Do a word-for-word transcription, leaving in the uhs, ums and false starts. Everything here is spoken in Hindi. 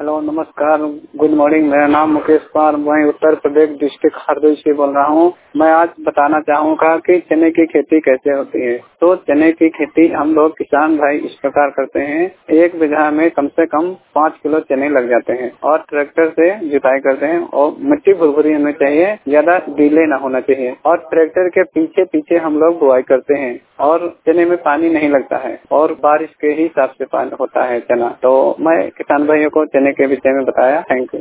हेलो, नमस्कार, गुड मॉर्निंग। मेरा नाम मुकेश कुमार, मैं उत्तर प्रदेश डिस्ट्रिक्ट हरदोई से बोल रहा हूँ। मैं आज बताना चाहूँगा कि चने की खेती कैसे होती है। तो चने की खेती हम लोग किसान भाई इस प्रकार करते हैं। एक बीघा में कम से कम पाँच किलो चने लग जाते हैं और ट्रैक्टर से जुताई करते हैं और मिट्टी भुरभुरी होनी चाहिए, ज्यादा गीले ना होना चाहिए और ट्रैक्टर के पीछे पीछे हम लोग बुआई करते हैं और चने में पानी नहीं लगता है और बारिश के ही हिसाब से पानी होता है चना। तो मैं किसान भाइयों को चने के विषय में बताया। Thank you.